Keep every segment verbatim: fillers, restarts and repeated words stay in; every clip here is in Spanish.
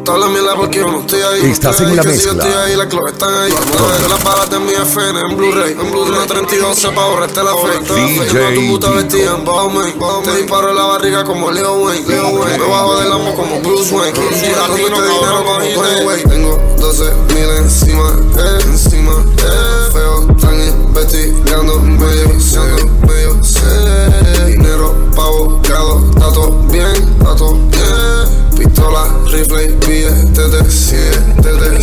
Toda la mierda porque yo no estoy ahí. Estás en una mezcla. Si yo estoy ahí, las claves están ahí. Con las balas de mi F N en Blu-ray. En Blu-ray treinta y dos pa' borrarte la fe. Tengo a tu puta vestida en Bowman. Te disparo en la barriga como Leo Wayne. Me bajo del amo como Bruce Wayne. Latino dinero como Wayne. Tengo doce mil encima, eh, encima, eh. Feo, están investigando, medio, siendo medio, sé. Dinero pa' abogado, está todo bien, está todo bien. Pistola, rifle, billetes de cien, de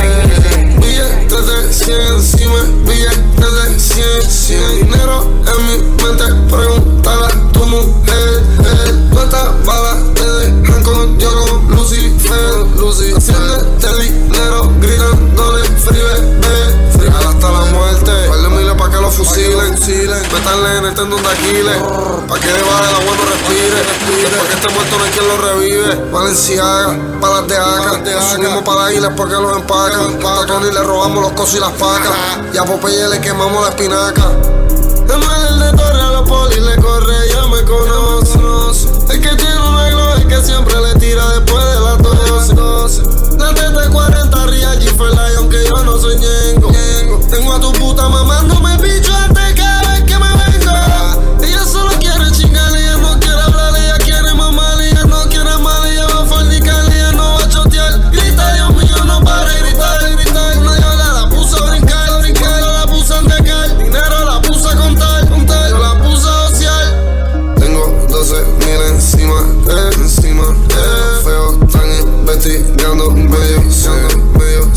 cien. Billetes de cien encima, billetes de cien, cien. Dinero en mi mente, pregúntale a tu mujer. Eh. Tú estas balas te dejan con yo con Lucifer, Lucy. Haciéndote dinero, gritándole free bebé, free hasta la muerte. Par de miles pa' que lo fusilen, métanle en el tendón de Aquiles, pa' que debajo del agua no respire, respire. Pa' que este muerto no hay quien lo revive. Valenciaga, palas de Aca, subimos para islas porque los empacan. A Tony le robamos los cosos y las pacas, y a Popeye le quemamos la espinaca. El mal de Torre a los polis le corre, ya me conoce. El que tiene una glow, el que siempre le tira después de las doce. La teta cuarenta Real G-Fer Lion, que yo no soy ñengo. Tengo a tu puta mamándome el bicho antes cada vez que me vengo. Ella solo quiere chingar, ella no quiere hablar, ella quiere mamar, ella no quiere mal, ella va a fornicar, ella no va a chotear. Grita, Dios mío, no para de gritar, gritar. Una yola la puso a brincar, brincar. Yo la puse a endecar, dinero la puse a contar, contar. Yo la puse a ociar. Tengo doce mil encima, eh, encima, eh. Feo, están investigando, medio, siendo medio,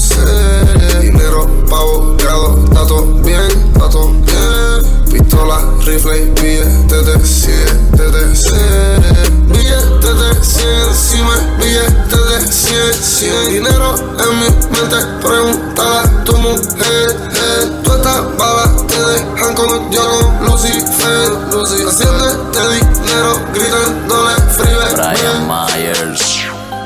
sé. Dinero pa' abogado, está todo bien, está todo bien. Pistola, rifle, billetes de cien, de cien. Billetes de cien encima, billetes de cien, cien. Dinero en mi mente, pregúntale a tu mujer. Eh. Tú estas balas te dejan con yo con Lucifer, Lucy. Haciéndote dinero, gritándole free Brian Myers.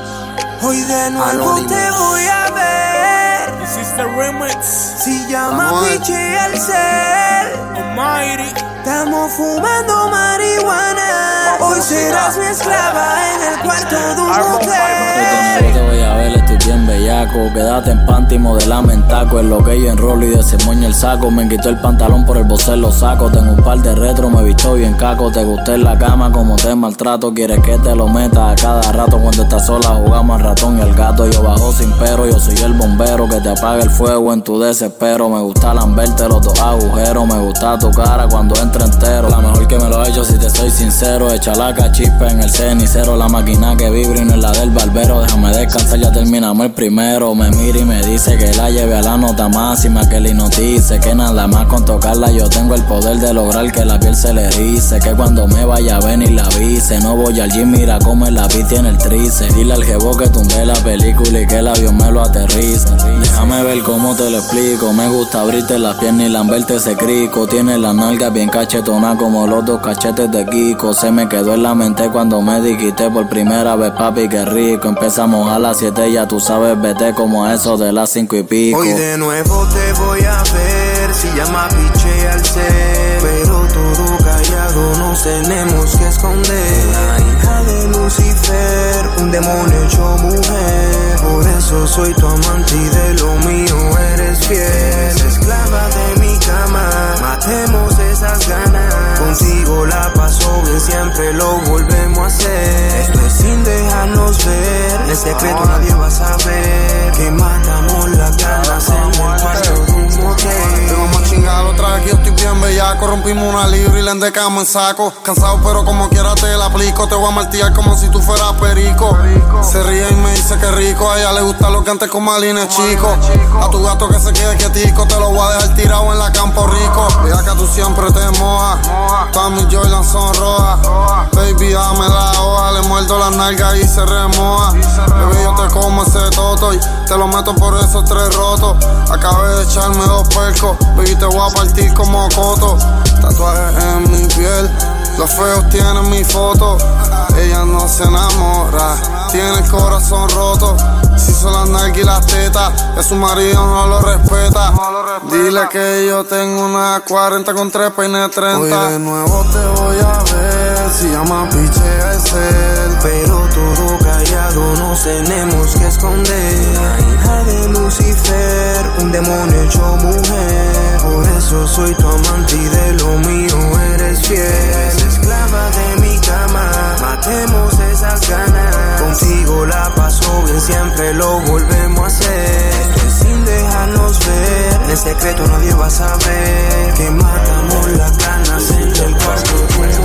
Hoy de nuevo Anonymous. te voy a ver. This is the remix. Si llama Vamos a ver. Piche al cel. Almighty. Estamos fumando marihuana. Hoy serás mi esclava en el cuarto de un Yo motel. te voy a ver, estoy bien bellaco. Quédate en panty, modelame en taco. En lo que yo enrolo y desemoño el saco. Me quitó el pantalón por el bocer lo saco. Tengo un par de retro, me visto bien caco. Te gusté en la cama como te maltrato. Quieres que te lo meta a cada rato. Cuando estás sola jugamos al ratón y el gato. Yo bajo sin pero, yo soy el bombero que te apaga el fuego en tu desespero. Me gusta lamberte los dos agujeros. Me gusta tu cara cuando entra entero. La mejor que me lo he hecho si te soy sincero. Echa la cachispa en el cenicero. La máquina que vibra y no es la del barbero. Déjame descansar, ya terminamos el primero. Me mira y me dice que la lleve a la nota máxima. Que le hipnotice, que nada más con tocarla yo tengo el poder de lograr que la piel se le erice. Que cuando me vaya a venir la avise. No voy al gym, mira cómo el lápiz tiene el trice. Dile al jevo que tumbe la película y que el avión me lo aterrice. Déjame ver cómo te lo explico. Me gusta abrirte las piernas y lamberte ese crico. Tiene la nalga bien cachetona como los dos cachetes de Kiko. Se me quedó en la mente cuando me dijiste por primera vez, papi, qué rico. Empezamos a las siete, ya tú sabes, vete como a eso de las cinco y pico. Hoy de nuevo te voy a ver. Si llama Piche al cel. Pero todo callado nos tenemos que esconder. La hija de Lucifer, un demonio hecho mujer. Por eso soy tu amante y de lo mío eres fiel. Eres esclava de mi cama, matemos esas ganas. Contigo la paso bien, siempre lo volvemos a hacer. Esto es sin dejarnos ver, en secreto nadie va a saber que matamos las ganas en el cuarto de un motel. Te vamos a chingar otra vez que yo estoy bien bellaco. Rompimos una libra y la endecamos en saco. Cansado pero como quiera te la aplico. Te voy a martillar como si tú fueras perico. Se ríe y me dice que rico. A ella le gusta lo que antes con Malines chico. A tu gato que se quede quietico. Te lo voy a dejar tirado en la Campo Rico. Mira que tú siempre te mojas. Todas mis Jordan son rojas. Baby dame la hoja. Le muerdo las nalgas y se remoja. Bebé yo te como ese toto y te lo meto por esos tres rotos. Acabé de echarme dos percos. Baby te voy a partir como coto. Tatuajes en mi piel. Los feos tienen mi foto. Ella no se enamora. Tiene el corazón roto. Si son las nalgas y las tetas, que su marido no lo respeta. Dile que yo tengo una cuarenta con tres peines treinta. Hoy de nuevo te voy a ver. Si llama Piche al cel. Pero todo callado pecado nos tenemos que esconder. La hija de Lucifer, un demonio hecho mujer. Por eso soy tu amante y de lo mío eres fiel. Eres esclava de mi cama, matemos esas ganas. Contigo la paso bien, siempre lo volvemos a hacer. Esto es sin dejarnos ver, en secreto nadie va a saber que matamos las ganas en el cuarto de un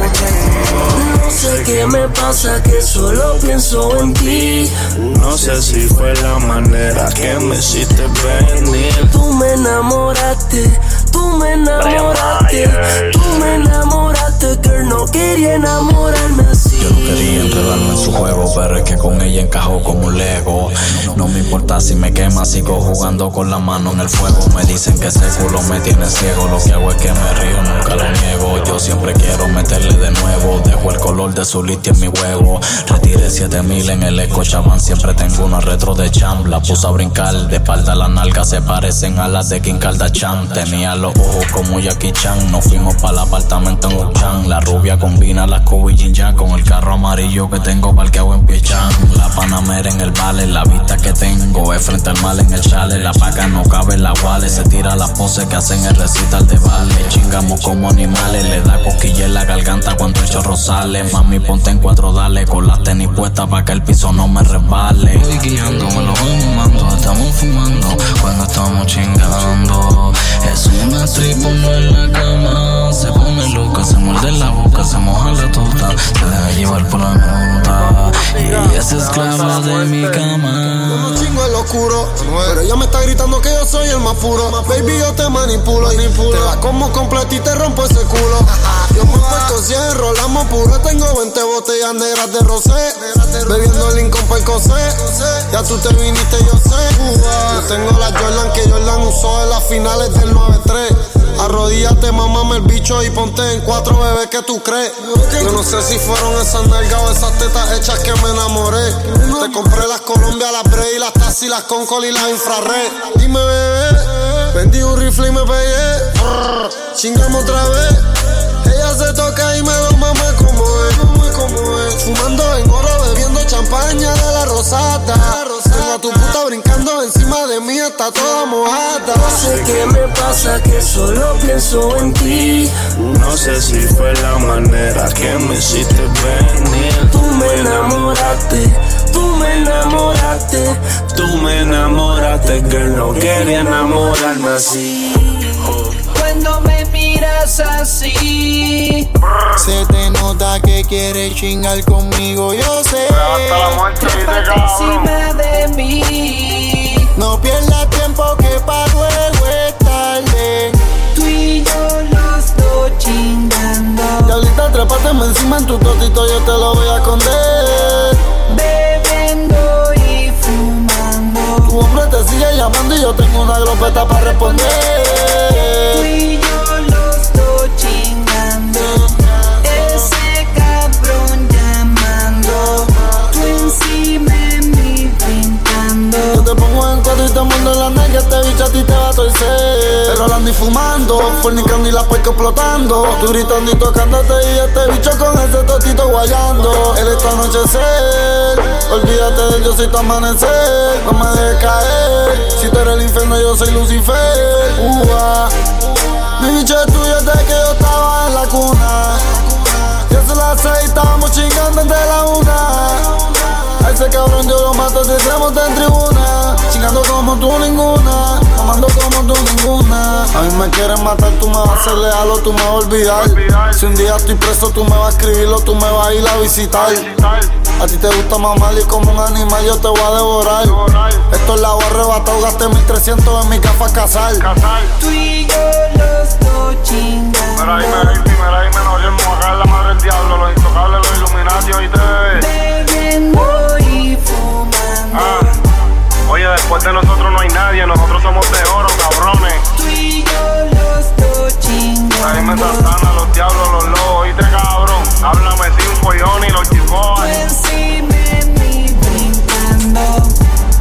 hotel. No sé qué me pasa, que solo pienso en ti. No sé si fue la manera que me hiciste venir. Tú me enamoraste, tú me enamoraste, tú me enamoraste, girl, no quería enamorarme así. Yo no quería enredarme en su juego, pero es que con ella encajó como un Lego. No me importa si me quema, sigo jugando con la mano en el fuego. Me dicen que ese culo me tiene ciego, lo que hago es que me río, nunca lo niego. Yo siempre quiero meterle de nuevo, dejo el color de su listia en mi huevo. Retiré siete mil en el Escochaban, siempre tengo una retro de champ. La puse a brincar, de espalda las nalgas se parecen a las de Kim Kardashian. Tenía los ojos como Jackie Chan, nos fuimos para el apartamento en Uchan. La rubia combina las Kobe Jinja con el carro amarillo que tengo parqueado en Piechan. La Panamera en el vale, la vista que tengo es frente al mal en el chale. La paga no cabe en la wallet, se tira la pose que hacen el recital de vale. Chingamos como animales, le da cosquilla en la garganta cuando el chorro sale. Mami, ponte en cuatro, dale, con las tenis puestas pa' que el piso no me resbale. Voy guiando, me lo voy fumando, estamos fumando cuando estamos chingando. Es una tripa, no en la cama, se pone loca, se muerde la boca, se moja la tota, se deja llevar por la nota, y es esclava de mi cama. Yo no chingo en lo oscuro, pero ella me está gritando que yo soy el más puro. Baby, yo te manipulo, te la como completa y te rompo ese culo. Yo me puesto cien, rolamos puro, tengo veinte botellas negras de rosé, bebiendo Lincoln para el cosé. Ya tú te viniste, yo sé. Yo tengo la Jordan que Jordan usó en las finales del nueve tres. Arrodíllate, mamame el bicho y ponte en cuatro, bebés, que tú crees. Yo no sé si fueron esas nalgas o esas tetas hechas que me enamoré. Te compré las Colombia, las Bray, las Taxi, las Concol y las Infrared. Dime, bebé, vendí un rifle y me pegué. Chingamos otra vez. Ella se toca y me lo mama como es, como es. Fumando en oro, bebiendo champaña de la rosata. Tengo a tu puta brincando encima de mí, está toda mojada. No sé qué me pasa, que solo pienso en ti. No sé si fue la manera que me hiciste venir. Tú me enamoraste, tú me enamoraste, tú me enamoraste, girl, no quería enamorarme así. Cuando me miras así, se te nota que quieres chingar conmigo, yo sé. Hasta la muerte te encima de mí. No pierdas tiempo que pa' luego es tarde. Tú y yo los dos chingando, Diablita, trépateme encima en tu totito, yo te lo voy a esconder. bebiendo y fumando. Tu hombre te sigue llamando y yo tengo una glopeta para responder. Tú y yo los dos chingando, ese cabrón llamando, tú encima de mí brincando. Yo te pongo en cuatro y te muerdo en la nalga, este bicho a ti te va a torcer. Rolando y fumando, fornicando y la puerca explotando. Tú gritando y tocándote y este bicho con ese totito guayando. El esta anochecer, olvídate del yo soy tu amanecer. No me dejes caer, si tú eres el infierno yo soy Lucifer. Ua. Mi bicho es tuyo desde que yo estaba en la cuna. Ya son las seis, estábamos chingando entre la una. A ese cabrón yo lo mato si estamos en tribuna. Chingando como tú ninguna, mamando como tú ninguna. A mí me quieren matar, tú me vas a hacer leal o tú me vas a olvidar. Si un día estoy preso, tú me vas a escribirlo, tú me vas a ir a visitar. A ti te gusta mamar y como un animal yo te voy a devorar. Esto es la voy arrebatado, gasté mil trescientos en mi café a casar. Tú y yo los dos chingando, Mira ahí, mira ahí, mira ahí, menor, el mojar, la madre del diablo, los intocables, los Illuminati, oíste, bebé. bebiendo y fumando. Ah, oye, después de nosotros no hay nadie, nosotros somos de oro, cabrones. Tú y yo los dos chingando, Ahí me Santana, los diablos, los lobos, oíste, cabrón. Háblame sin follón y los tú chifoas. encima de mí brincando.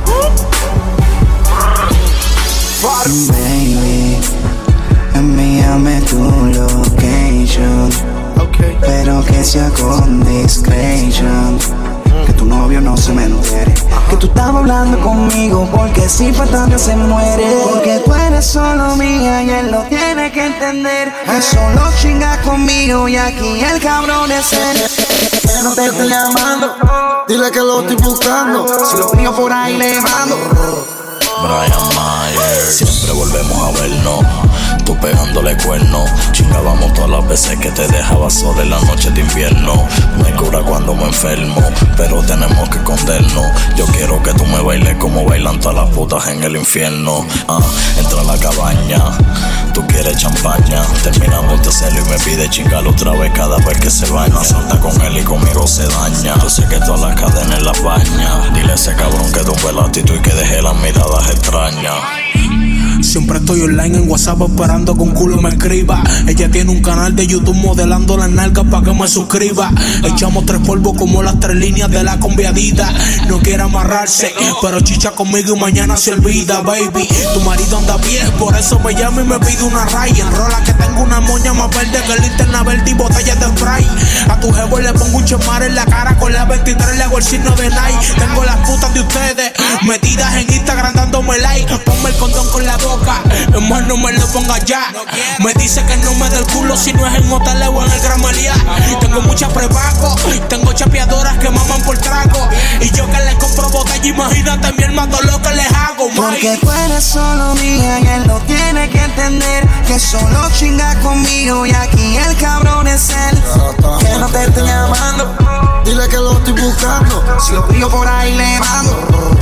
Baby, envíame tu location, Okay. pero que sea con discretion. que tu novio no se me entere que tú estabas hablando conmigo, porque si faltando se muere. Porque tú eres solo mía y él lo tiene que entender, que solo chingas conmigo y aquí el cabrón es él. Que no te estoy llamando, dile que lo estoy buscando. Si lo pillo por ahí le mando. Brian Myers, siempre volvemos a vernos. Tú pegándole cuernos, chingábamos todas las veces que te dejaba sola en la noche de invierno. Me cura cuando me enfermo, pero tenemos que escondernos. Yo quiero que tú me bailes como bailan todas las putas en el infierno. Ah, entra a la cabaña, tú quieres champaña. Terminamos de hacerlo y me pide chingar otra vez cada vez que se baña. Salta con él y conmigo se daña. Yo sé que todas las cadenas las baña. Dile a ese cabrón que tumbe la actitud y que deje las miradas extrañas. Siempre estoy online en WhatsApp esperando que un culo me escriba. Ella tiene un canal de YouTube modelando las nalgas pa' que me suscriba. Echamos tres polvos como las tres líneas de la conviadita. No quiere amarrarse, pero chicha conmigo y mañana se olvida, baby. Tu marido anda bien, por eso me llama y me pide una raya. Enrola que tengo una moña más verde que linterna verde y botellas de spray. A tu jevo le pongo un chemar en la cara, con la veintitrés le hago el signo de Nike. Tengo las putas de ustedes metidas en Instagram dándome like. Ponme el condón con la boca, hermano, no me lo ponga ya. Me dice que no me dé el culo si no es en hoteles o en el Gran Meliá. Tengo muchas prepago, tengo chapeadoras que maman por trago. Y yo que les compro botella, imagínate mi hermano lo que les hago, man. Porque tú eres solo mía y él lo tiene que entender, que solo chinga conmigo y aquí el cabrón es él. Que no te estoy llamando, dile que lo estoy buscando. Si lo pillo por ahí le mando.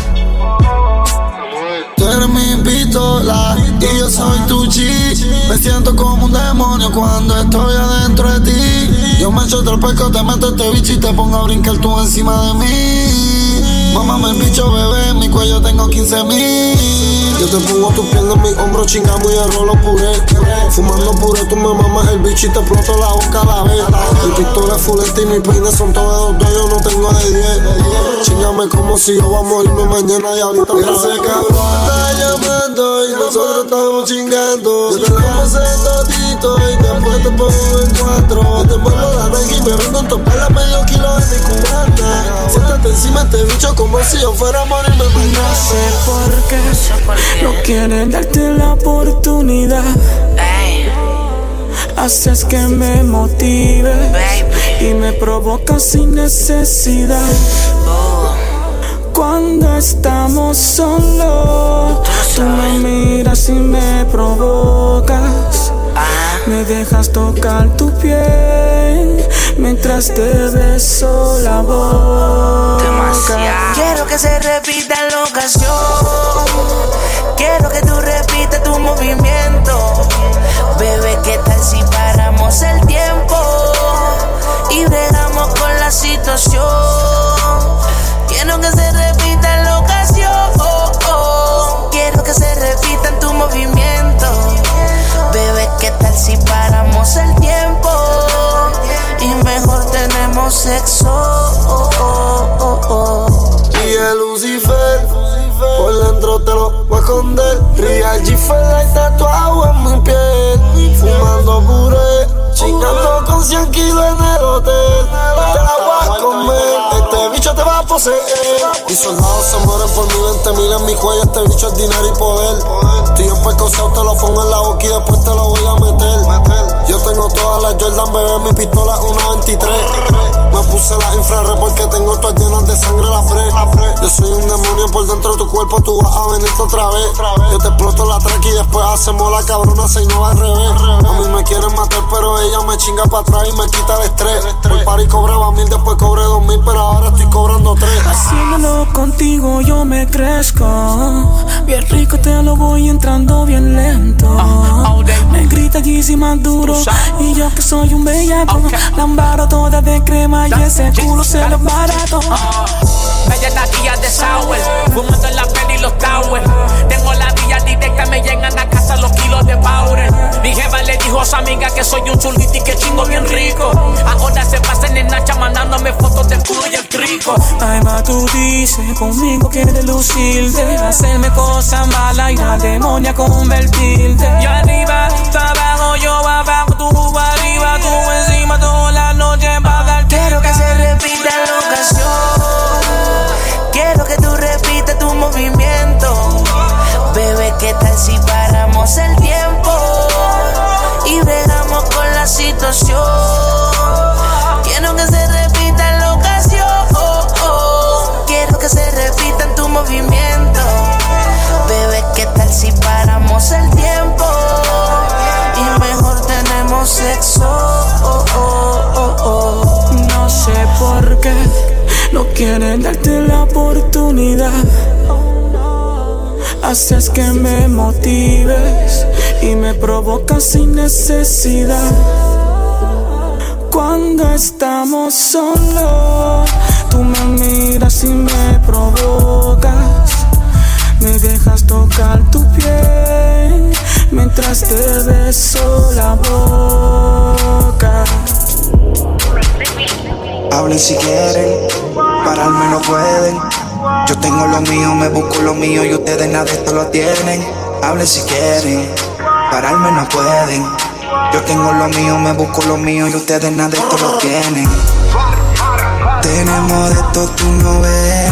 Tú eres mi pistola y yo soy tu chi. Me siento como un demonio cuando estoy adentro de ti. Yo me echo otro pesco, te meto este bicho y te pongo a brincar tú encima de mí. Mámame el bicho, bebé, en mi cuello tengo quince mil. Yo te pongo tus piernas en mi hombro, chingamos y arroz los puré. Fumando puré, tú me mamas el bicho y te exploto la boca a la vez. El pistola es fulete y mis peines son todos de dos, yo no tengo de diez. Chingame como si yo voy a morirme mañana y ahorita otra vez, cabrón. Está llamando y nosotros estamos chingando. Yo te la pasé todito y después te pongo en cuatro. Yo te vuelvo la Nike y me vendo en topar medio kilo de mi cubana. Siéntate encima de este bicho como si yo fuera a morirme mañana. No sé por qué no quieren darte la oportunidad. Haces que me motive y me provocas sin necesidad. Cuando estamos solos, tú me miras y me provocas. Me dejas tocar tu piel mientras te beso la boca. Demasiado. Quiero que se repita la ocasión. Quiero que tú repitas tu movimiento. Bebé, ¿qué tal si paramos el tiempo y bregamos con la situación? Quiero que se repita la ocasión. Quiero que se repita en tu movimiento. Bebé, ¿qué tal si paramos el tiempo y mejor tenemos sexo? Y el Lucifer, por dentro te lo voy a esconder. Real G-Fella y tatuado en mi piel. Fumando puré, chingando con cien kilos en el hotel. Te la voy a comer, este bicho te va a poseer. Mis soldados se mueren por mí, veinte mil en mi cuello. Este bicho es dinero y poder. Estoy en pescosado, te lo pongo en la boca y después te lo voy a meter. Yo tengo todas las Jordan, bebé, mi pistola una veintitrés. Me puse las infrarred porque tengo todas llenas de sangre la fre. Yo soy un demonio por dentro de tu cuerpo, tú vas a venirte otra vez. Yo te exploto la track y después hacemos la cabrona, se no va al revés. A mí me quieren matar, pero ella me chinga para atrás y me quita el estrés. Por party cobraba mil, después cobré dos mil, pero ahora estoy cobrando tres. Haciéndolo contigo yo me crezco. Bien rico te lo voy entrando bien lento. Me grita Yeezy más duro y yo que soy un bellaco. Lambaro toda de crema y ese culo se lo barato. Bella la guía de Sour, fumando en la peli y los towers. Tengo la vía directa, me llegan a casa los kilos de powder. Mi jeva le dijo a su amiga que soy un chulito y que chingo bien rico. Ahora se pasan en Nacha mandándome fotos del culo y el trico. Ay, ma, tú dices conmigo quieres lucirte, hacerme cosas malas y la demonia convertirte. Yo arriba, tú abajo, yo abajo, tú arriba, tú encima toda la noche pa' darte. Quiero que se repita la ocasión. Quiero que tú repitas tu movimiento. Bebé, ¿qué tal si paramos el tiempo y bregamos con la situación? Quiero que se repita la ocasión. Quiero que se repita en tu movimiento. Bebé, ¿qué tal si paramos el tiempo y mejor tenemos sexo? Oh, oh, oh, oh. No sé por qué no quieren darte la oportunidad. Haces que me motives y me provocas sin necesidad. Cuando estamos solos, tú me miras y me provocas. Me dejas tocar tu piel mientras te beso la boca. Hablen si quieren, pararme no pueden. Yo tengo lo mío, me busco lo mío y ustedes nada de esto lo tienen. Hablen si quieren, pararme no pueden. Yo tengo lo mío, me busco lo mío y ustedes nada de esto lo tienen. Tenemos de esto, tú no ves.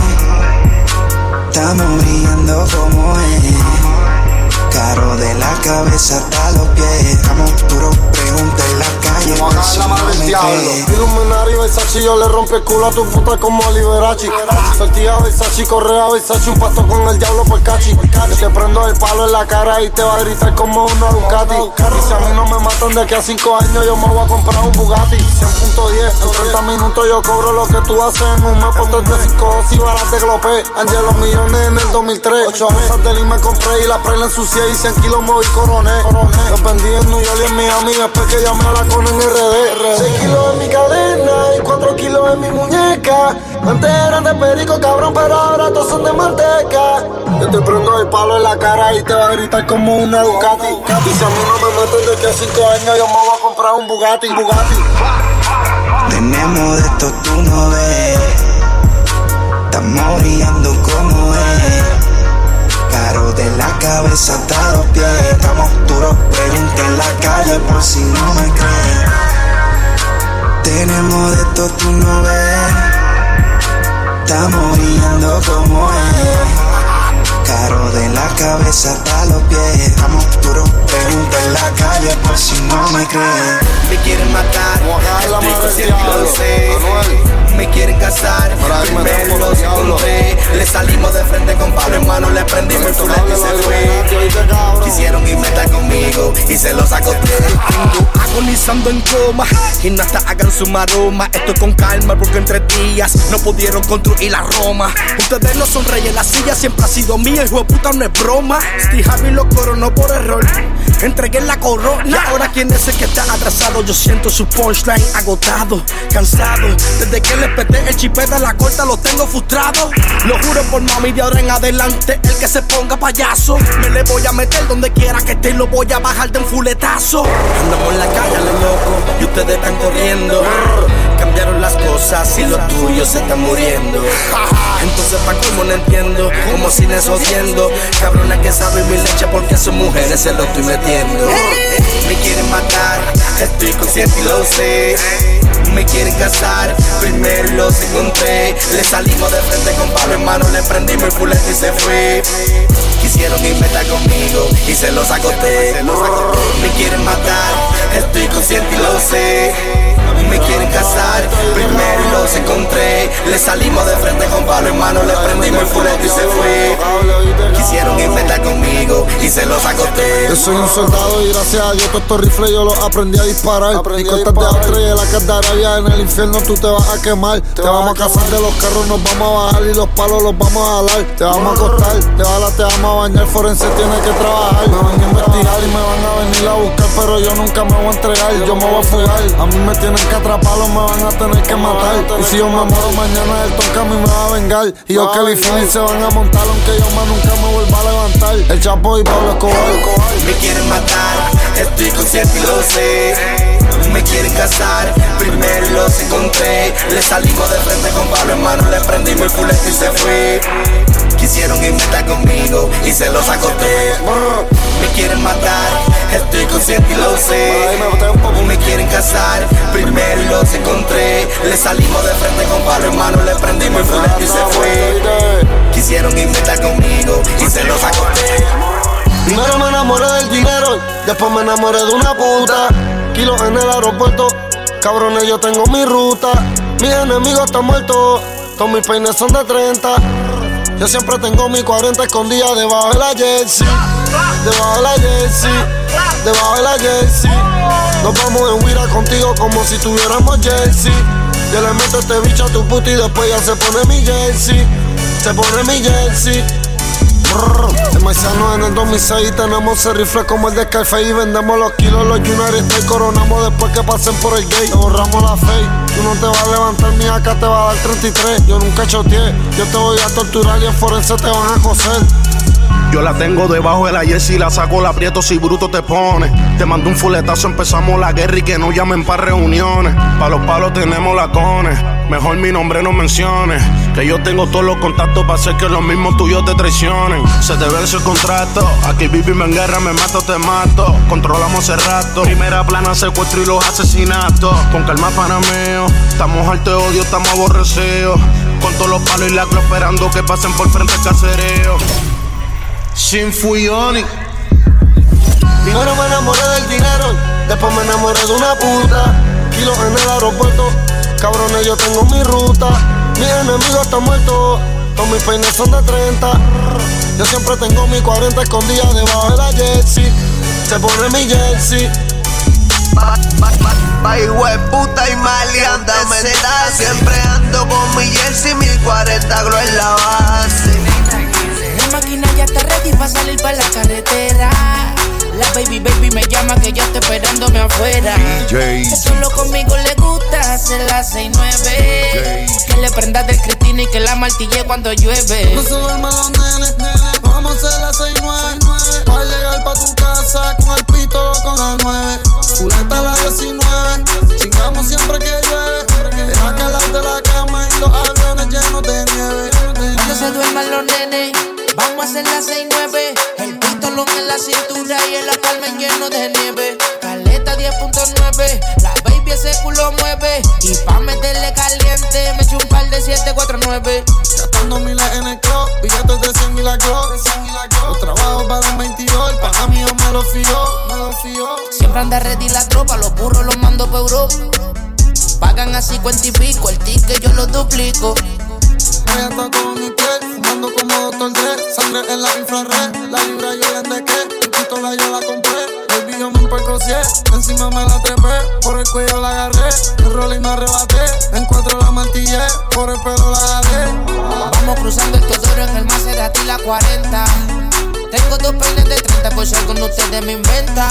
Estamos brillando como es. Caro de la cabeza hasta los pies. Estamos duros, pregunta en la calle. Como acá en la madre del diablo. Iluminari, Versace, yo le rompo el culo a tu puta como Liberace. Sortilla Versace, correa Versace, un pasto con el diablo por cachi. Yo te prendo el palo en la cara y te va a gritar como una Ducati. Y si a mí no me matan de aquí a cinco años, yo me voy a comprar un Bugatti. cien punto diez, en treinta minutos yo cobro lo que tú haces en un mes por treinta y cinco y balas de glopé. Angelo millones en el dos mil tres. Ocho onzas de lima compré y la prela ensucié y cien kilos moví coroné. Los vendí en New York y en Miami después que llamé a la con en R D. seis kilos en mi cadena y cuatro kilos en mi muñeca. Antes eran de perico, cabrón, pero ahora todos son de manteca. Yo te prendo el palo en la cara y te va a gritar como una Ducati. Y si a mí no me meten de aquí a cinco años, yo me voy a comprar un Bugatti, Bugatti. Tenemos de esto, tú no ves. Estamos brillando como es. Caro de la cabeza hasta los pies. Estamos duros, pregunta en la calle por si no me creen. Tenemos de esto, tú no ves. Estamos brillando como es. Caro de la cabeza hasta los pies. Estamos duros, pregunta en la calle por si no me creen. Me quieren matar, estoy consciente y lo sé. Me quieren casar, primero los encontré. Le salimos de frente con palo en mano, le prendimos el fulete y se fue. Quisieron inventar conmigo y se los acosté. Tengo agonizando en coma y no hasta hagan su maroma. Estoy con calma porque en tres días no pudieron construir la Roma. Ustedes no son reyes, la silla siempre ha sido mía. Hijo de puta, no es broma. Steve Harvey lo coronó por error. Entregué la corona. Ahora quién es el que está atrasado. Yo siento su punchline agotado, cansado. Desde que le peté el chipeta la corta lo tengo frustrado. Lo juro por mami, de ahora en adelante el que se ponga payaso me le voy a meter donde quiera que esté y lo voy a bajar de un fuletazo. Andamos en la calle a lo loco y ustedes están corriendo. Cambiaron las cosas y los tuyos se están muriendo. Entonces pa' cómo no entiendo, como sin eso odiando. Cabrona que sabe mi leche porque a sus mujeres se lo estoy metiendo. Me quieren matar, estoy consciente y lo sé. Me quieren casar, primero los encontré. Le salimos de frente con palo en mano, le prendimos el fulete y se fue. Quisieron inventar conmigo y se los acosté. Me quieren matar, estoy consciente y lo sé. Me quieren casar, primero los encontré. Le salimos de frente con palo en mano, le prendimos el fulete y se fue. Quisieron inventar conmigo y se los acosté. Yo soy un soldado y gracias a Dios todos estos rifles yo los aprendí a disparar. Aprendí y cortas de otra y de la cardarabia en el infierno tú te vas a quemar. Te, te vamos a cazar de los carros, nos vamos a bajar y los palos los vamos a jalar. Te vamos a acostar, de bala te vamos a bañar, forense tiene que trabajar. Me van a investigar y me van a venir a buscar, pero yo nunca me voy a entregar, yo me voy a fugar. A mí me tienen que atraparlo, me van a tener que matar. Y si yo me muero mañana, el toque a mí me va a vengar. Y yo que mi feeling se van a montar, aunque yo más nunca me vuelva a levantar. El Chapo y Pablo Escobar. Me quieren matar, estoy consciente y lo sé. Me quieren casar, primero los encontré. Le salimos de frente con palo en mano, le prendimos el fulete y se fue. Quisieron inventar conmigo y se los acosté. Me quieren matar, Estoy consciente y lo sé. Me quieren casar, primero los encontré. Le salimos de frente con palo en mano, le prendimos el full y se fue. Quisieron inventar conmigo y se los acosté. Primero me enamoré del dinero, después me enamoré de una puta. Kilos en el aeropuerto, cabrones yo tengo mi ruta. Mis enemigos están muertos, todos mis peines son de treinta. Yo siempre tengo mi cuarenta escondida debajo de la jersey. Debajo de la jersey, debajo de la jersey. Nos vamos en huira contigo como si tuviéramos jersey. Yo le meto este bicho a tu puta y después ya se pone mi jersey. Se pone mi jersey. En Maizano en el dos mil seis tenemos ese rifle como el de Scarface y vendemos los kilos, los United States. Coronamos después que pasen por el gate. Te borramos la fe. Tú no te vas a levantar, mi acá te va a dar treinta y tres. Yo nunca choteé. Yo te voy a torturar y en forense te van a coser. Yo la tengo debajo de la jersey, la saco, la aprieto si bruto te pone. Te mando un fuletazo, empezamos la guerra y que no llamen pa' reuniones. Pa' los palos tenemos lacones, mejor mi nombre no menciones. Que yo tengo todos los contactos para hacer que los mismos tuyos te traicionen. Se te vence el contrato, aquí vivimos en guerra, me mato, te mato. Controlamos hace rato, primera plana, secuestro y los asesinatos. Con calma panameo, estamos alto de odio, estamos aborrecidos. Con todos los palos y la clo esperando que pasen por frente al casereo. Sin Fuyoni. Primero me enamoré del dinero, después me enamoré de una puta. Kilos en el aeropuerto, cabrones yo tengo mi ruta. Mis enemigos están muertos, todos mis peines son de treinta. Yo siempre tengo mi cuarenta escondida debajo de la jersey. Se pone mi jersey. Ay, hueputa y maleante mental. Siempre ando con mi jersey, mil cuarenta glow en la base. La máquina ya está ready para salir para la carretera. La baby baby me llama que ya está esperándome afuera. D J Solo conmigo le gusta hacer las seis nueve. Que le prendas del Cristina y que la martille cuando llueve. No se duerman los nenes, nenes. Vamos a hacer las seis nueve. Para llegar pa' tu casa con el pito con las nueve. Culeta la diecinueve. Chingamos siempre que llueve. Deja calarte la cama y los aviones llenos de nieve. No se duerman los nenes. Vamos a hacer las seis nueve. El pistolón en la cintura y en la palma lleno de nieve. Caleta diez punto nueve. La baby ese culo mueve. Y pa' meterle caliente me eché un par de siete cuatro nueve. Gastando miles en el club, billetes de cien mil a club. Los trabajos para el veintidós, el pana mío me lo fió, me lo fió. Siempre anda ready la tropa, los burros los mando pa' Europa. Pagan a cincuenta y pico, el ticket yo lo duplico. Voy a estar con mi piel, fumando como doctor Dre. Sangre en la infrared, la libra yo la endequé. El pistola yo la compré, baby yo me percocié. Encima me la trepé, por el cuello la agarré. El rolling me arrebaté, en cuatro la mantillé. Por el pelo la agarré. Vamos cruzando el Teodoro en el Maserati la cuarenta. Tengo dos peines de treinta por si alguno de ustedes me inventa.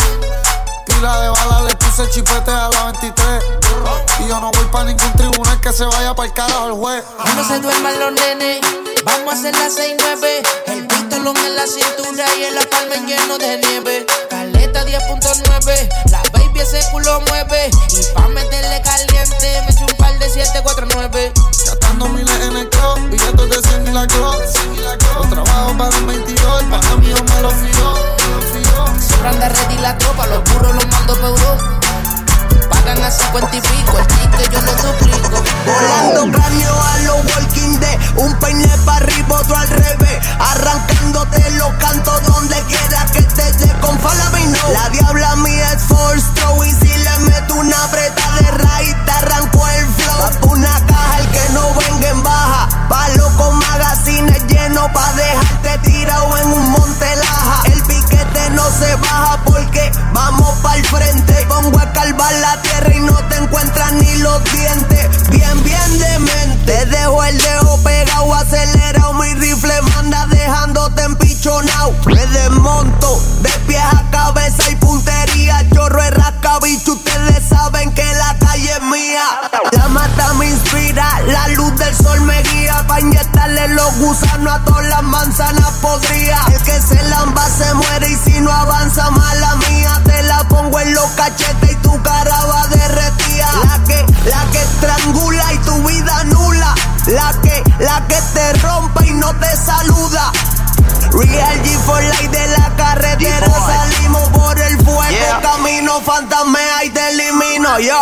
Pila de balas le puse chipete a la veintitrés. Y yo no voy pa' ningún tribunal que se vaya pa'l carajo el juez. No se duerman los nenes. Vamos a hacer las seis nueve. El pistolón en la cintura y en la palma lleno de nieve. Caleta diez punto nueve. La baby ese culo mueve. Y pa' meterle caliente me eché un par de siete cuatro nueve. Gastando miles en el club, billetes de cien mil a club. Los trabajos para el veintidós, el pana mío me lo fió. Siempre anda ready la tropa, los burros los mando pa' Europa. Pagan a cincuenta y pico, el ticket yo lo duplico. Volando cráneo a los Walking Dead. Un peine pa' arriba, otro al revés. Arrancándote los cantos donde quiera que te dé con follow me no. La diabla mía es force throw. Y si le meto una breta de raíz te arranco el flow. Va pa' una caja el que no venga en baja. Palo con magazines llenos pa' dejarte tirado en un monte laja. El piquete no se baja porque vamos pa'l frente. Pongo a calvar la tierra y no te encuentran ni los dientes. Bien, bien demente. Te dejo el dedo pegado, acelerado. Mi rifle manda dejándote empichonao. Me desmonto de pies a cabeza y puntería. Chorro de rascabicho, ustedes saben que la calle es mía. La mata me inspira, la luz del sol me guía. Pa' inyectarle los gusanos a todas las manzanas podridas. El que se lamba se muere y si no avanza mala mía. Te la pongo en los cachetes y tu cara va derretida. La que, la que estrangula y tu vida nula. La que, la que te rompe y no te saluda. Real G for Life de la carretera. Salimos por el fuego, yeah. Camino fantasmea y te elimino yo.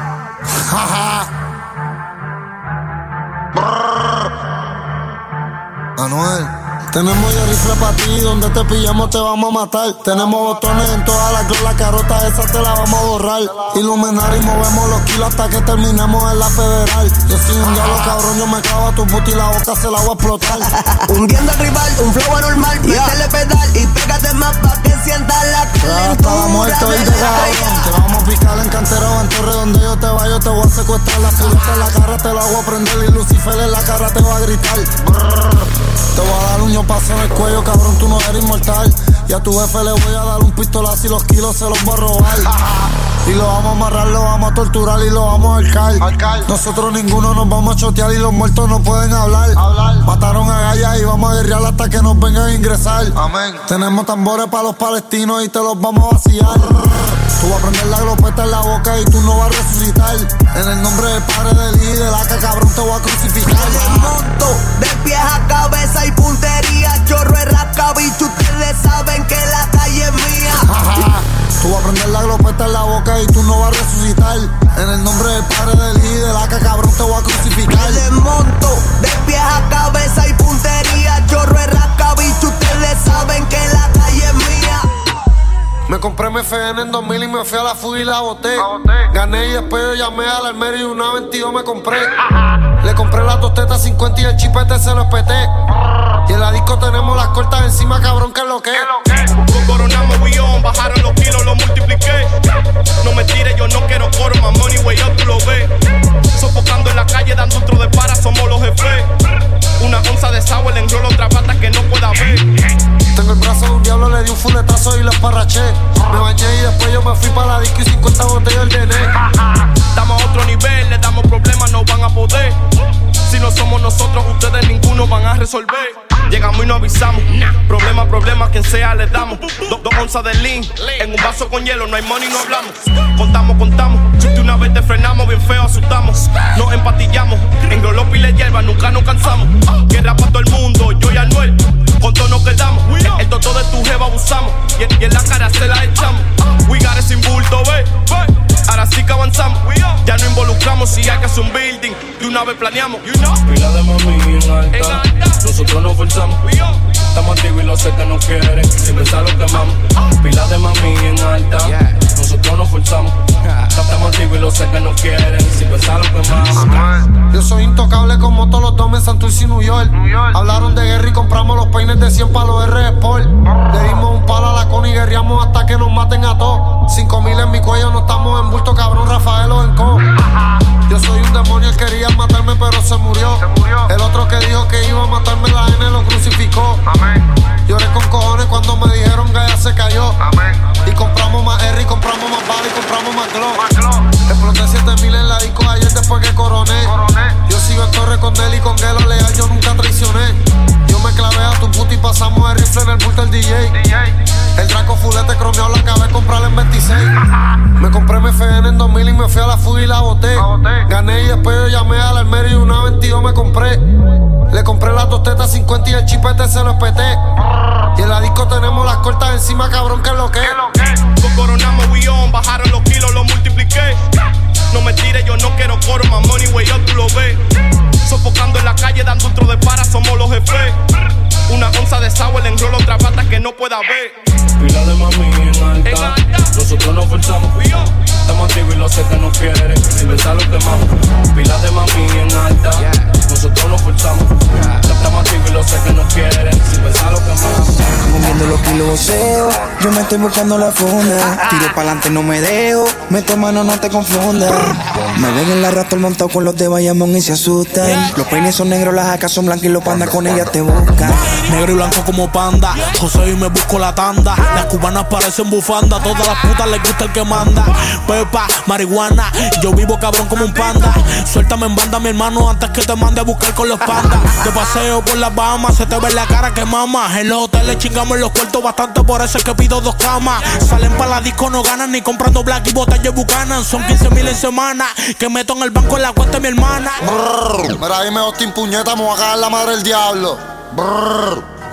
Anuel, tenemos ya rifle para ti, donde te pillamos te vamos a matar. Tenemos botones en todas las glow, la carota esa te la vamos a borrar. Iluminar y movemos los kilos hasta que terminemos en la federal. Yo soy un diablo cabrón, yo me clavo a tu puta y la boca se la voy a explotar. Hundiendo al rival, un flow anormal, yeah. Métele pedal y pégate más pa' que sientas la calentura. Ya estaba muerto y de cabrón. Te vamos a picar en Cantero, en Torre, donde yo te vaya, yo te voy a secuestrar. La pelota en la cara te la voy a prender y Lucifer en la cara te va a gritar. Brrr. Te voy a dar un ñopazo en el cuello, cabrón, tú no eres inmortal. Y a tu jefe le voy a dar un pistolazo y los kilos se los voy a robar. Y lo vamos a amarrar, lo vamos a torturar y lo vamos a ahorcar. Nosotros ninguno nos vamos a chotear y los muertos no pueden hablar. hablar. Mataron a Gaya y vamos a guerrear hasta que nos vengan a ingresar. Amén. Tenemos tambores para los palestinos y te los vamos a vaciar. Tú vas a prender la glopeta en la boca y tú no vas a resucitar. En el nombre del Padre, del Hijo y del Aca, cabrón, te voy a crucificar. Me monto de pies a cabeza y puntería. Chorro es rascabicho, ustedes saben que la calle es mía. Tú vas a prender la glopeta en la boca y tú no vas a resucitar. En el nombre del Padre, del Hijo y del Aca, cabrón, te voy a crucificar. Me monto de pies a cabeza y puntería. Chorro es rascabicho, ustedes saben que la calle es mía. Me compré mi F N en dos mil y me fui a la fuga y la boté. Gané y después yo llamé al almero y una veintidós me compré. Le compré las dos tetas cincuenta y el chipete se lo espeté. Y en la disco tenemos las cortas encima, cabrón, que es lo que es. Coronamos billón, bajaron los kilos, lo multipliqué. No me tires, yo no quiero coro, my money way up, tú lo ves. Sofocando en la calle, dando otro de para, somos los jefes. Una onza de sour, enrolo otra pata que no pueda ver. Tengo el brazo de un diablo, le di un fuletazo y la esparraché. Me bañé y después yo me fui para la disco y cincuenta botellas de N. Estamos a otro nivel, le damos problemas, no van a poder. Si no somos nosotros, ustedes ninguno van a resolver. Llegamos y no avisamos. Problema, problema, quien sea le damos. Do, dos onzas de lean en un vaso con hielo, no hay money, no hablamos. Contamos, contamos. Si de una vez te frenamos, bien feo asustamos. Nos empatillamos. En glolo pile hierba, nunca nos cansamos. Guerra para todo el mundo, yo y Anuel. Con todo nos quedamos. El toto de tu jeva abusamos. Y en, y en la cara se la echamos. We got it sin bulto, ve. Ahora sí que avanzamos. Ya no involucramos si hay que hacer un building. De una vez planeamos. Pila de mami en alta. Nosotros nos forzamos. Estamos activos y lo sé que nos quieren. Sin pensar lo quemamos. Pila de mami en alta. Nosotros nos forzamos. Estamos activos y lo sé que nos quieren. Sin pensar lo quemamos. Yo soy intocable como todos los domes en Santurce y New York. Hablaron de guerra y compramos los peines de cien para los R Sport. Le dimos un palo a la con y guerreamos hasta que nos maten a todos. Cinco mil en mi cuello, no estamos en bulto, cabrón, Rafael o en co. Yo soy un demonio, él quería matarme pero se murió. se murió. El otro que dijo que iba a matarme, la N lo crucificó. Amén. Lloré con cojones cuando me dijeron que ella se cayó. Amén. Y compramos más R y compramos más bala y compramos más glow. Exploté siete mil en la disco ayer después que coroné. coroné. Yo sigo en Torre con Deli y con Gelo leal, yo nunca traicioné. Yo me clavé a tu puta y pasamos el rifle en el bulto del D J. D J. El Draco fulete cromeado, la acabé de comprarla en veintiséis. Me compré mi F N en dos mil y me fui a la fuga y la boté. Gané y después yo llamé al almero y una veintidós me compré. Le compré las dos tetas cincuenta y el chipete se lo espeté. Y en la disco tenemos las cortas encima, cabrón, que es lo que es. Coronamos billón, bajaron los kilos, lo multipliqué. No me tires, yo no quiero coro, my money way up, tú lo ves. Sofocando en la calle, dando otro de para, somos los jefes. Una onza de sour, enrolo otra pata que no pueda ver. Pila de mami en alta. Nosotros nos forzamos. Estamos activos y lo sé que nos quieren. Sin pensar lo quemamos. Pila de mami en alta. Nosotros nos forzamos. Estamos activos y lo sé que nos quieren. Sin pensar lo quemamos. Moviendo los kilos voceo, yo me estoy buscando la funda. Tiro pa'lante, no me dejo. Mete mano, no te confundas. Me ven en la rata montado con los de Bayamón y se asustan. Los peines son negros, las jacas son blancas y los pandas con ellas te buscan. Negro y blanco como panda. José y me busco la tanda. Las cubanas parecen bufanda. Todas las putas les gusta el que manda. Pepa, marihuana. Yo vivo cabrón como un panda. Suéltame en banda, mi hermano, antes que te mande a buscar con los pandas. De paseo por las Bahamas, se te ve la cara que mama. En los hoteles chingamos en los cuartos bastante, por eso es que pido dos camas. Salen pa' la disco, no ganan ni comprando black y botellas Buchanan. Son quince mil en semana, que meto en el banco en la cuenta de mi hermana. Brrr, mira, ahí me Austin puñeta, me voy a cagar la madre del diablo. Brrr.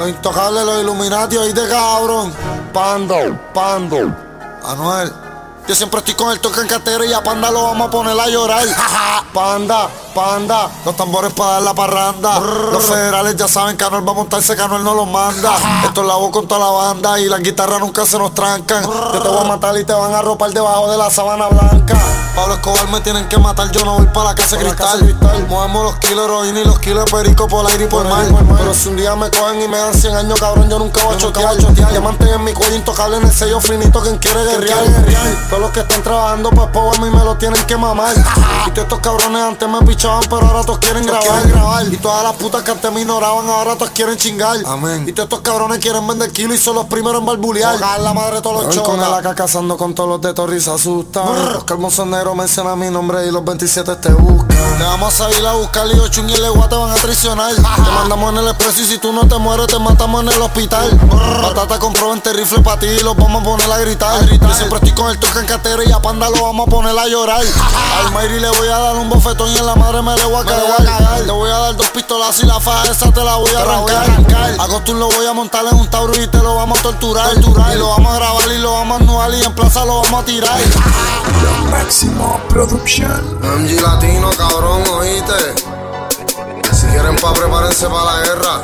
Los intocables, los Illuminati, oíste, cabrón. Pando, Pando. Anuel. Yo siempre estoy con el toque en cartera y a Panda lo vamos a poner a llorar. Panda, Panda. Los tambores para dar la parranda. Los federales ya saben que Anuel va a montarse, que Anuel no los manda. Esto es la voz con toda la banda y las guitarras nunca se nos trancan. Yo te voy a matar y te van a ropar debajo de la sábana blanca. Pablo Escobar me tienen que matar, yo no voy para la casa de cristal. Movemos los kilos de heroína y los kilos de perico por aire y por mar. Pero si un día me cogen y me dan cien años, cabrón, yo nunca voy a chotear. Diamante en mi cuello, intocable en el sello finito, quien quiere guerrear. Todos los que están trabajando pues por mí me lo tienen que mamar. Y todos estos cabrones antes me pichaban, pero ahora todos quieren grabar, grabar. Y todas las putas que antes me ignoraban, ahora todos quieren chingar. Amén. Y todos estos cabrones quieren vender kilos y son los primeros en barbulear. Tocar la madre de todos los chocos. Con el A K cazando con todos los de Torri se asustan. Los calmos negros mencionan mi nombre y los veintisiete te buscan. Te vamos a salir a buscar y ocho y el legua te van a traicionar. Te mandamos en el expreso y si tú no te mueres te matamos en el hospital. Batata compró veinte rifles para ti y los vamos a poner a gritar. Yo siempre estoy con el toque en cartera y a Panda lo vamos a poner a llorar. Al Mayri le voy a dar un bofetón y en la madre me le voy a cagar. Le voy a dar dos pistolazos y la faja esa te la voy a arrancar. A Costum lo voy a montar en un Tauro y te lo vamos a torturar. Y lo vamos a grabar y lo vamos a anuar y en plaza lo vamos a tirar. Lo máximo production. M G Latino, cabrón, oíste. Si quieren pa' prepárense para la guerra.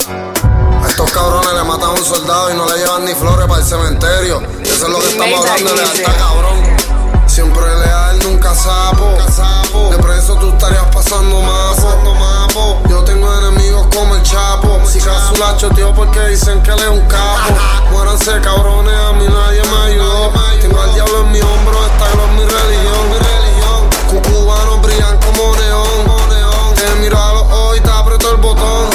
A estos cabrones le matan a un soldado y no le llevan ni flores para el cementerio. Eso es lo que estamos hablando de lealtad, cabrón. Siempre leal, nunca sapo. De preso tú estarías pasando mapo. Yo tengo enemigos como el Chapo. Si caso la choteó porque dicen que él es un capo. Muéranse, cabrones, a mí nadie me ayudó. Tengo al diablo en mi hombro, esta es mi religión. Cubanos brillan como neón. Te miro a los ojos y te aprieto el botón.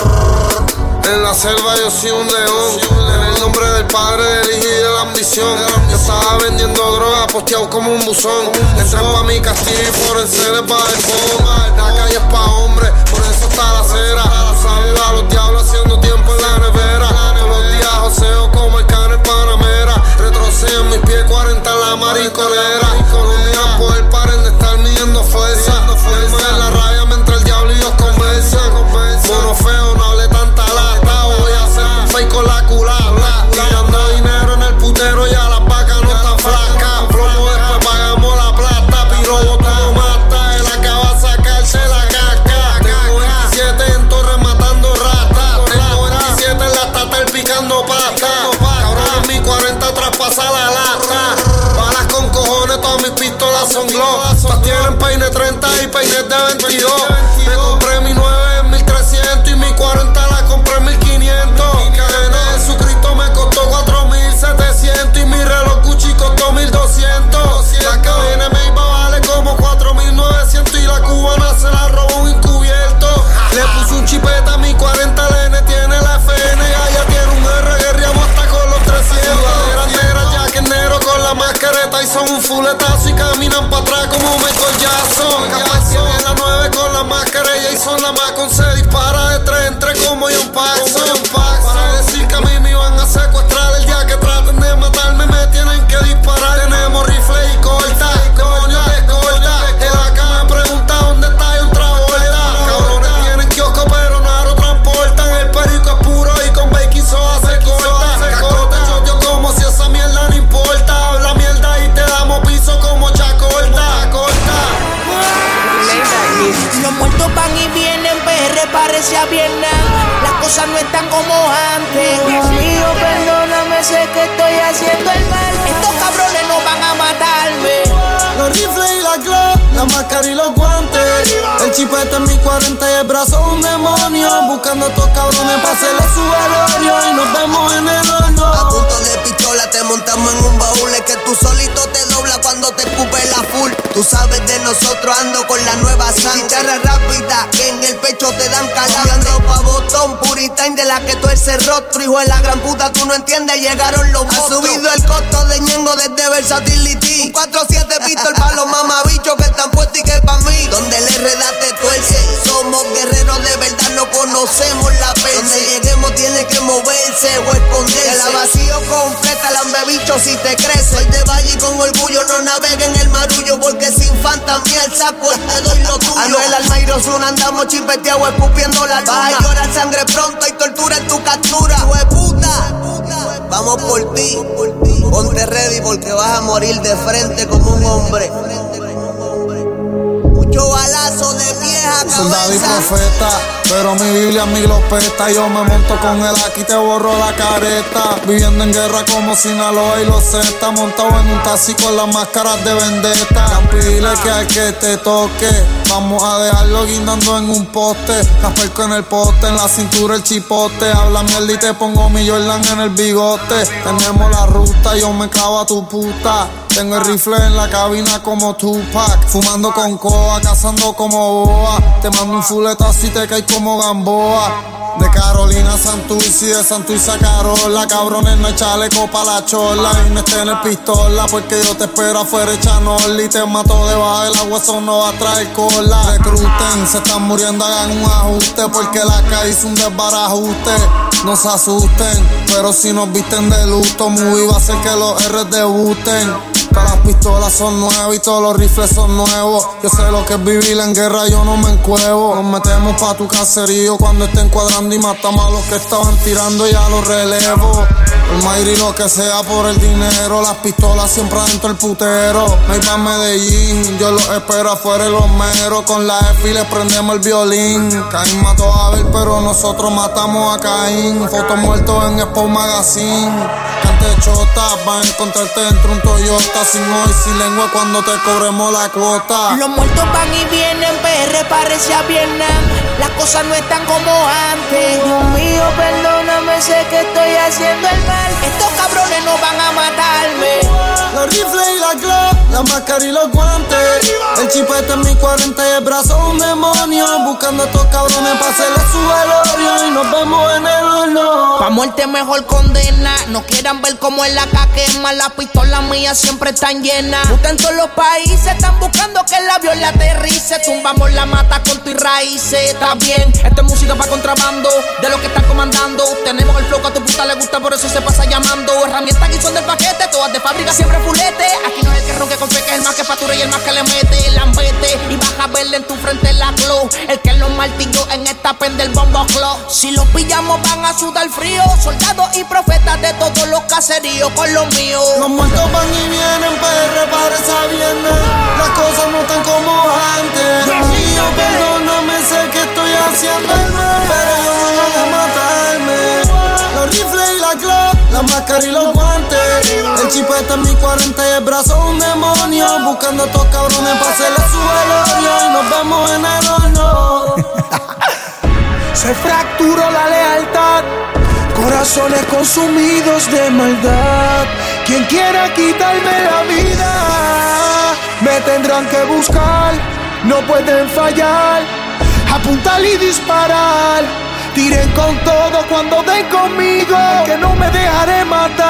En la selva yo soy un león. En el nombre del Padre, del Hijo y de la ambición. Yo estaba vendiendo droga, posteado como un buzón. Entran pa' mi castillo y forense pa' el fondo. La calle es pa' hombres, por eso está la acera. Sabes a los diablos haciendo tiempo en la nevera. Todos los días joseo como el can en Panamera. Retrocedo en mis pies, cuarenta en la mariconera. Colombianos por el paren de estar midiendo fuerza. Firma en la raya mientras el diablo y Dios conversan. Mono feo, no hable tanta lata. Voy a hacer un fake con la culata. Tirando dinero en el putero y a las vacas no están flacas. Plomo después pagamos la plata. Piro botado mata, él acaba a sacarse la caca. Tengo veintisiete en Torres matando ratas. Tengo veintisiete en la tata picando pata. Cabrón en mi cuarenta traspasa la lata. Balas con cojones, todas mis pistolas son gloss. Todas tienen peine treinta y peines de veintidós. Me compré mi nueve en mil trescientos y mi cuarenta la compré en mil quinientos. Cadena de Jesucristo me costó cuatro mil setecientos y mi reloj Gucci costó mil doscientos. La cadena me iba vale como cuatro mil novecientos y la cubana se la robó un encubierto. Le puse un chipete a mi cuarenta, el N tiene la F N y allá tiene un R, guerreamos hasta con los trescientos. Eran negras, Jack negro con la mascareta y son un fuletazo y caminan para atrás como Michael Jackson. Capaz tiene la nueve con la máscara y son la más con se dispara de tres en tres como John Paxson. Para decir que a mí me iban a secuestrar el día que traten de matarme me tienen que disparar. Tenemos rifle y corta, coño te corta. El A K me pregunta dónde está John Travolta. Cabrones tienen kiosco pero no lo transportan. El perico es puro y con baking soda se corta. Cascote choteó como si esa mierda no importa. Habla mierda y te damos piso como Chacorta. Corta. Los muertos van y vienen, P R parece a Vietnam. Las cosas no están como antes. Dios mío, perdóname, sé que estoy haciendo el mal. Estos cabrones no van a matarme. Los rifles y la glock, la máscara y los guantes. El chipete en mi cuarenta y el brazo un demonio. Buscando a estos cabrones para hacerle su velorio. Y nos vemos en el horno. A punto de pistola te montamos en un baúl. Es que tú solito te dobla cuando te escupe la full. Tú sabes de nosotros, ando con la nueva sangre. Guitarra rápida que en el pecho te dan calambre. Pa' botón, puritain de la que tú eres rostro. Hijo de la gran puta, tú no entiendes, llegaron los monstruos. Ha subido el costo de Ñengo desde Versatility. Un cuatro siete pistol pa' los mamabichos que están puestos y que pa' mí. Donde le redate tuerce. Somos guerreros de verdad, no conocemos la pese. Donde lleguemos tiene que moverse o esconderse. El la vacío completa, lambebicho si te crece. Soy de Valle y con orgullo no navega en el marullo. Porque sin fantasía el saco te doy lo tuyo. Anuel Almayro Osuna andamos chipeteados escupiendo la luna. Vas a llorar sangre pronto y tortura en tu captura. Hijo de puta, vamos por ti. Ponte ready porque vas a morir de frente como un hombre. Mucho balazo de vieja cabeza. Soldado y profeta, pero mi Biblia mi glopeta. Yo me monto con él aquí, te borro la careta. Viviendo en guerra como Sinaloa y los Z. Montado en un taxi con las máscaras de vendetta. Campile que hay que te toque. Vamos a dejarlo guindando en un poste. La perco en el poste, en la cintura el chipote. Habla mierda y te pongo mi Jordan en el bigote. Tenemos la ruta, yo me clavo a tu puta. Tengo el rifle en la cabina como Tupac. Fumando con coa, cazando como boa. Te mando un fuletazo y te caes como Gamboa. De Carolina a Santurce y de Santurce a Carola. Cabrones, no hay chaleco pa' la chola. Y no esté en el pistola porque yo te espero afuera echanol. Y te mato debajo del agua, eso no va a traer cola. Recluten, se están muriendo, hagan un ajuste porque la calle hizo un desbarajuste. No se asusten, pero si nos visten de luto, muy va a hacer que los R debuten. Todas las pistolas son nuevas y todos los rifles son nuevos. Yo sé lo que es vivir en guerra, yo no me encuevo. Nos metemos pa' tu caserío cuando estén cuadrando y matamos a los que estaban tirando y a los relevo. El Mayri lo que sea por el dinero, las pistolas siempre adentro el putero. No hay pa' Medellín, yo los espero afuera en los meros. Con la F y le prendemos el violín. Caín mató a Abel, pero nosotros matamos a Caín. Fotos muertos en Expo Magazine. Cante chota, van a encontrarte dentro un Toyota. Sin hoy, sin lengua cuando te cobremos la cuota. Los muertos van y vienen, P R parece a Vietnam. Las cosas no están como antes. Dios mío, perdóname, sé que estoy haciendo el mal. Estos cabrones no van a matarme. Los rifles y la Glock, la máscara y los guantes. El chipete en mi cuarenta y el brazo un demonio. Buscando a estos cabrones para hacerle su velorio. Y nos vemos en el horno. Pa' muerte mejor condena. No quieran ver cómo es la caquema. Las pistolas mías siempre están llenas. Buscan en todos los países, están buscando que el avión le aterrice. Tumbamos la mata con tus raíces. Está bien, esto es música pa' contrabando. De lo que están comandando. Tenemos el flow que a tu puta le gusta, por eso se pasa llamando. Herramientas que son del paquete, todas de fábrica, siempre fulete. Aquí no es el que ronque con fe, que es el más que factura y el más que le mete. Lambete y vas a verle en tu frente la glow. El que los martilló en esta pen del bombo club. Si los pillamos van a sudar frío. Soldados y profetas de todos los caseríos con los míos. Los muertos van y vienen, P R parece a viernes. Las cosas no están como antes. Dios mío, perdóname, sé que estoy haciendo el mal, pero yo no voy a matarme. Los rifles y la Glock, la máscara y los guantes. El chipete en mi cuarenta y el brazo un demonio. Buscando a estos cabrones para hacerle su velorio. Y nos vemos en el horno. Se fracturó la lealtad, corazones consumidos de maldad. Quien quiera quitarme la vida, me tendrán que buscar. No pueden fallar, apuntar y disparar. Tiren con todo cuando den conmigo, que no me dejaré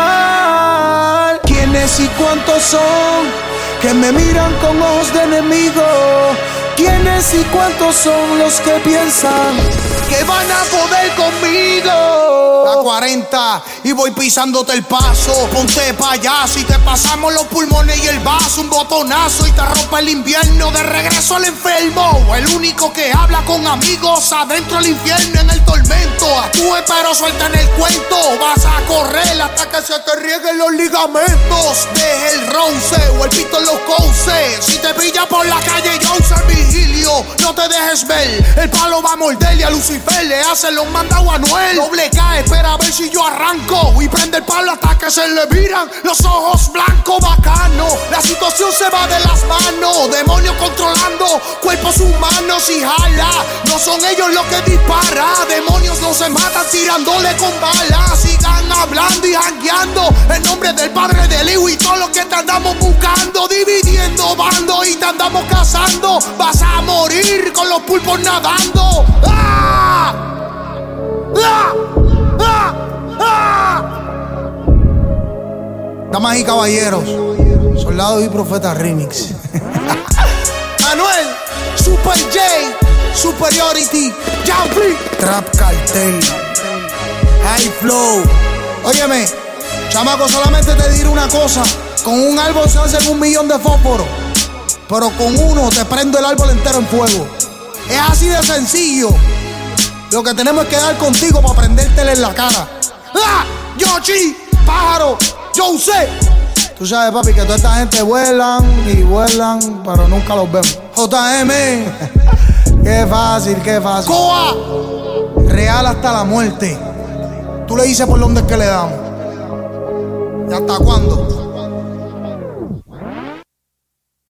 matar. ¿Quiénes y cuántos son que me miran con ojos de enemigo? ¿Quiénes y cuántos son los que piensan que van a poder conmigo? La cuarenta y voy pisándote el paso. Ponte payaso y te pasamos los pulmones y el vaso. Un botonazo y te rompe el invierno. De regreso al enfermo, el único que habla con amigos. Adentro del infierno en el tormento. Actúe pero suelta en el cuento. Vas a correr hasta que se te rieguen los ligamentos. Deja el ronce o el pito en los cauces. Si te pilla por la calle yo uso el vigilio. No te dejes ver, el palo va a morderle a Lucifer. Le hacen los mandados a Noel. Doble K, espera a ver si yo arranco. Y prende el palo hasta que se le viran los ojos blancos. Bacano, la situación se va de las manos. Demonios controlando cuerpos humanos y jala. No son ellos los que disparan. Demonios no se matan tirándole con balas. Sigan hablando y jangueando en nombre del Padre del Hijo y todo lo que te andamos buscando. Dividiendo bandos y te andamos cazando. Vas a morir con los pulpos nadando. ¡Ah! ¡Ah! ¡Ah! ¡Ah! Damas y caballeros, Soldados y Profetas Remix. Anuel, Super J, Superiority, Jumpy, Trap Cartel, High Flow. Óyeme, chamaco, solamente te diré una cosa. Con un árbol se hacen un millón de fósforos, pero con uno te prendo el árbol entero en fuego. Es así de sencillo. Lo que tenemos es que dar contigo para prendértela en la cara. ¡Ah! Yoshi, pájaro, yo sé. Tú sabes, papi, que toda esta gente vuelan y vuelan, pero nunca los vemos. J M, qué fácil, qué fácil. Coa, real hasta la muerte. Tú le dices por dónde es que le damos. ¿Y hasta cuándo?